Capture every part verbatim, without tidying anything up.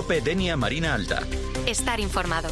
COPE Denia Marina Alta. Estar informado.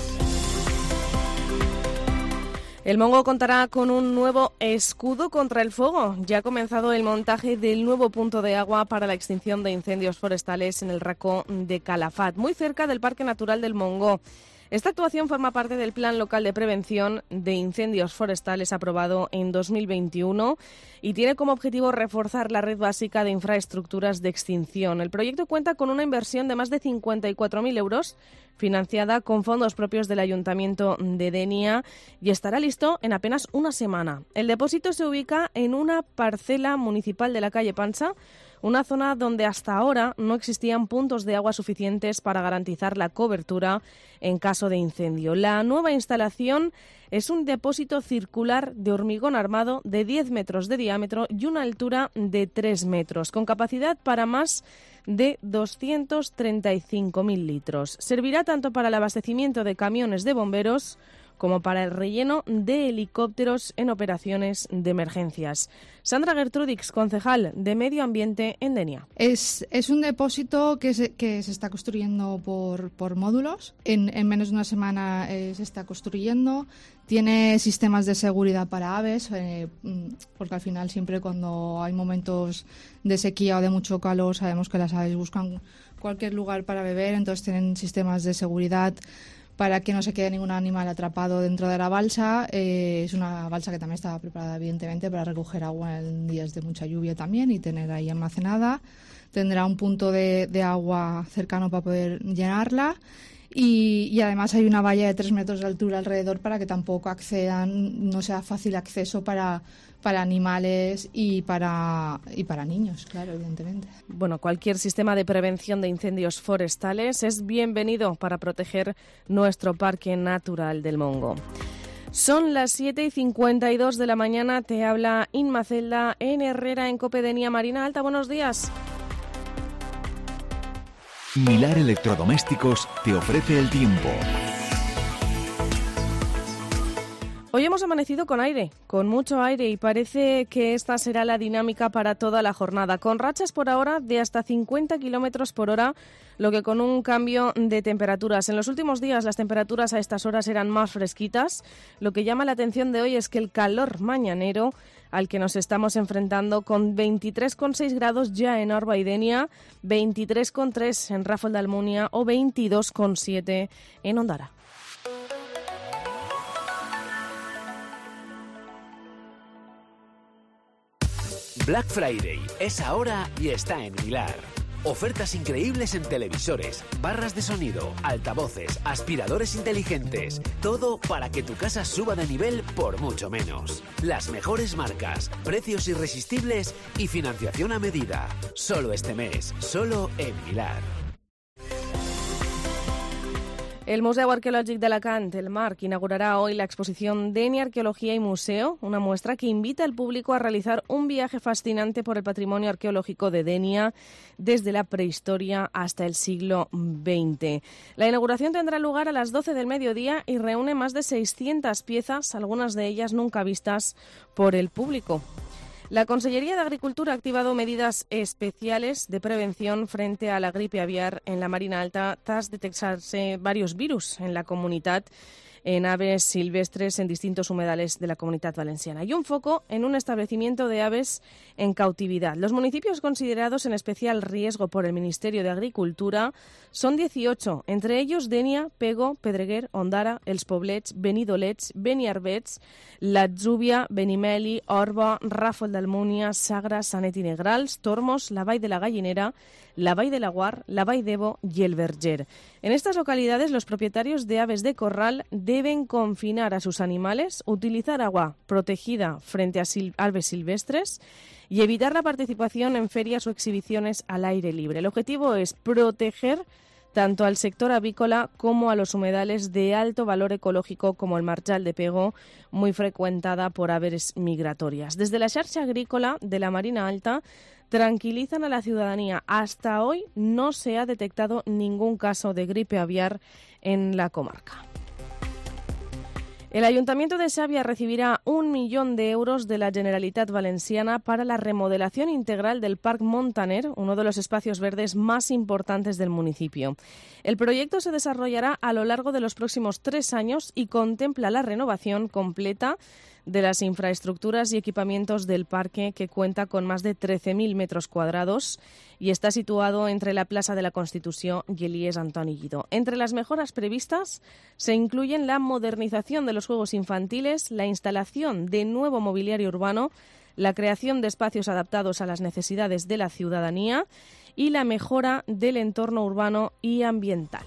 El Mongo contará con un nuevo escudo contra el fuego. Ya ha comenzado el montaje del nuevo punto de agua para la extinción de incendios forestales en el Racó de Calafat, muy cerca del Parque Natural del Mongo. Esta actuación forma parte del Plan Local de Prevención de Incendios Forestales aprobado en dos mil veintiuno y tiene como objetivo reforzar la red básica de infraestructuras de extinción. El proyecto cuenta con una inversión de más de cincuenta y cuatro mil euros, financiada con fondos propios del Ayuntamiento de Denia, y estará listo en apenas una semana. El depósito se ubica en una parcela municipal de la calle Pansa, una zona donde hasta ahora no existían puntos de agua suficientes para garantizar la cobertura en caso de incendio. La nueva instalación es un depósito circular de hormigón armado de diez metros de diámetro y una altura de tres metros, con capacidad para más de doscientos treinta y cinco mil litros. Servirá tanto para el abastecimiento de camiones de bomberos como para el relleno de helicópteros en operaciones de emergencias. Sandra Gertrudix, concejal de Medio Ambiente en Denia. Es, es un depósito que se, que se está construyendo por, por módulos. En, en menos de una semana eh, se está construyendo. Tiene sistemas de seguridad para aves, eh, porque al final siempre cuando hay momentos de sequía o de mucho calor sabemos que las aves buscan cualquier lugar para beber, entonces tienen sistemas de seguridad para que no se quede ningún animal atrapado dentro de la balsa. Eh, es una balsa que también estaba preparada, evidentemente, para recoger agua en días de mucha lluvia también y tener ahí almacenada. Tendrá un punto de, de agua cercano para poder llenarla. Y, y además hay una valla de tres metros de altura alrededor para que tampoco accedan, no sea fácil acceso para, para animales y para, y para niños, claro, evidentemente. Bueno, cualquier sistema de prevención de incendios forestales es bienvenido para proteger nuestro Parque Natural del Mongo. Son las siete y cincuenta y dos de la mañana, te habla Inma Celda en Herrera, en COPE Denia Marina Alta. Buenos días. Milar Electrodomésticos te ofrece el tiempo. Hoy hemos amanecido con aire, con mucho aire, y parece que esta será la dinámica para toda la jornada, con rachas por ahora de hasta cincuenta kilómetros por hora, lo que con un cambio de temperaturas. En los últimos días las temperaturas a estas horas eran más fresquitas. Lo que llama la atención de hoy es que el calor mañanero al que nos estamos enfrentando, con veintitrés coma seis grados ya en Orba y Denia, veintitrés coma tres en Rafol de Almunia o veintidós coma siete en Ondara. Black Friday es ahora y está en Milar. Ofertas increíbles en televisores, barras de sonido, altavoces, aspiradores inteligentes. Todo para que tu casa suba de nivel por mucho menos. Las mejores marcas, precios irresistibles y financiación a medida. Solo este mes, solo en Milar. El Museu Arqueològic d'Alacant, el Marc, inaugurará hoy la exposición Denia Arqueología y Museo, una muestra que invita al público a realizar un viaje fascinante por el patrimonio arqueológico de Denia desde la prehistoria hasta el siglo veinte. La inauguración tendrá lugar a las doce del mediodía y reúne más de seiscientas piezas, algunas de ellas nunca vistas por el público. La Consellería de Agricultura ha activado medidas especiales de prevención frente a la gripe aviar en la Marina Alta tras detectarse varios virus en la comunidad, en aves silvestres en distintos humedales de la Comunidad Valenciana y un foco en un establecimiento de aves en cautividad. Los municipios considerados en especial riesgo por el Ministerio de Agricultura son dieciocho, entre ellos Denia, Pego, Pedreguer, Ondara, Els Poblets, Benidolets, Beniarbets, l'Atzúbia, Benimeli, Orba, Ràfol d'Almúnia, Sagra, Sanet i Negrals, Tormos, la Vall de la Gallinera, la Vall de la Guar, la Vall d'Ebo y el Verger. En estas localidades los propietarios de aves de corral deben confinar a sus animales, utilizar agua protegida frente a sil- aves silvestres y evitar la participación en ferias o exhibiciones al aire libre. El objetivo es proteger tanto al sector avícola como a los humedales de alto valor ecológico como el Marjal de Pego, muy frecuentada por aves migratorias. Desde la xarxa agrícola de la Marina Alta tranquilizan a la ciudadanía. Hasta hoy no se ha detectado ningún caso de gripe aviar en la comarca. El Ayuntamiento de Xàbia recibirá un millón de euros de la Generalitat Valenciana para la remodelación integral del Parc Montaner, uno de los espacios verdes más importantes del municipio. El proyecto se desarrollará a lo largo de los próximos tres años y contempla la renovación completa de las infraestructuras y equipamientos del parque, que cuenta con más de trece mil metros cuadrados y está situado entre la Plaza de la Constitución y el I E S Antoni Guidó. Entre las mejoras previstas se incluyen la modernización de los juegos infantiles, la instalación de nuevo mobiliario urbano, la creación de espacios adaptados a las necesidades de la ciudadanía y la mejora del entorno urbano y ambiental.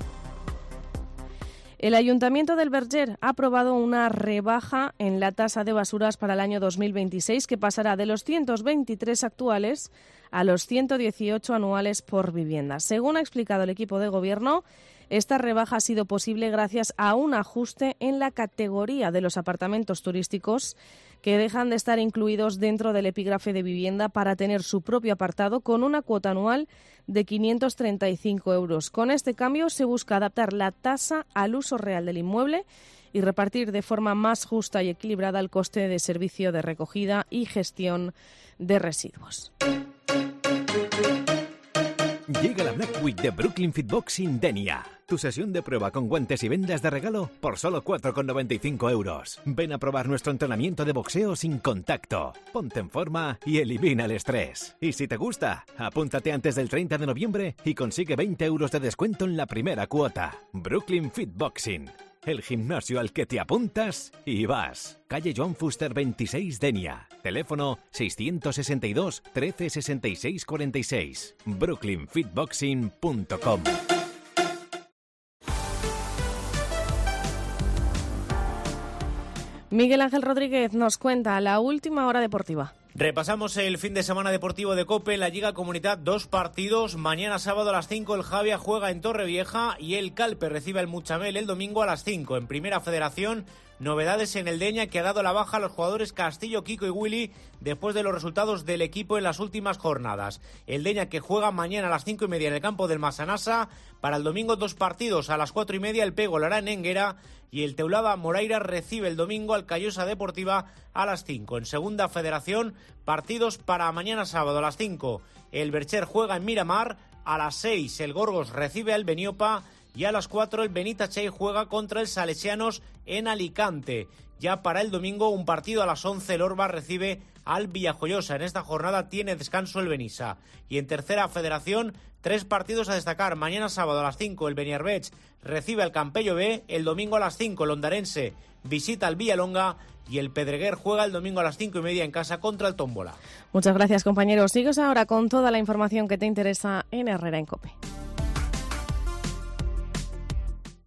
El Ayuntamiento del Verger ha aprobado una rebaja en la tasa de basuras para el año dos mil veintiséis que pasará de los ciento veintitrés actuales a los ciento dieciocho anuales por vivienda. Según ha explicado el equipo de gobierno, esta rebaja ha sido posible gracias a un ajuste en la categoría de los apartamentos turísticos que dejan de estar incluidos dentro del epígrafe de vivienda para tener su propio apartado con una cuota anual de quinientos treinta y cinco euros. Con este cambio se busca adaptar la tasa al uso real del inmueble y repartir de forma más justa y equilibrada el coste de servicio de recogida y gestión de residuos. Llega la Black Week de Brooklyn Fitboxing Denia. Tu sesión de prueba con guantes y vendas de regalo por solo cuatro con noventa y cinco euros. Ven a probar nuestro entrenamiento de boxeo sin contacto. Ponte en forma y elimina el estrés. Y si te gusta, apúntate antes del treinta de noviembre y consigue veinte euros de descuento en la primera cuota. Brooklyn Fitboxing. El gimnasio al que te apuntas y vas. Calle Joan Fuster veintiséis, Denia. Teléfono seiscientos sesenta y dos, trece sesenta y seis cuarenta y seis. brooklyn fitboxing punto com. Miguel Ángel Rodríguez nos cuenta la última hora deportiva. Repasamos el fin de semana deportivo de COPE en la Lliga Comunitat, dos partidos. Mañana sábado a las cinco el Javia juega en Torrevieja y el Calpe recibe el Muchamel el domingo a las cinco. En Primera Federación, novedades en el Denia, que ha dado la baja a los jugadores Castillo, Kiko y Willy después de los resultados del equipo en las últimas jornadas. El Denia, que juega mañana a las cinco y media en el campo del Masanasa. Para el domingo dos partidos, a las cuatro y media el Pego lo hará en Enguera y el Teulada Moraira recibe el domingo al Callosa Deportiva a las cinco. En Segunda Federación, partidos para mañana sábado a las cinco. El Bercher juega en Miramar, a las seis el Gorgos recibe al Beniopa y a las cuatro el Benitachey juega contra el Salesianos en Alicante. Ya para el domingo un partido a las once el Orba recibe al Villajoyosa. En esta jornada tiene descanso el Benissa. Y en Tercera Federación, tres partidos a destacar. Mañana sábado a las cinco el Beniarbech recibe al Campello B, el domingo a las cinco el Ondarense visita al Villalonga y el Pedreguer juega el domingo a las cinco y media en casa contra el Tómbola. Muchas gracias, compañeros. Sigues ahora con toda la información que te interesa en Herrera en COPE.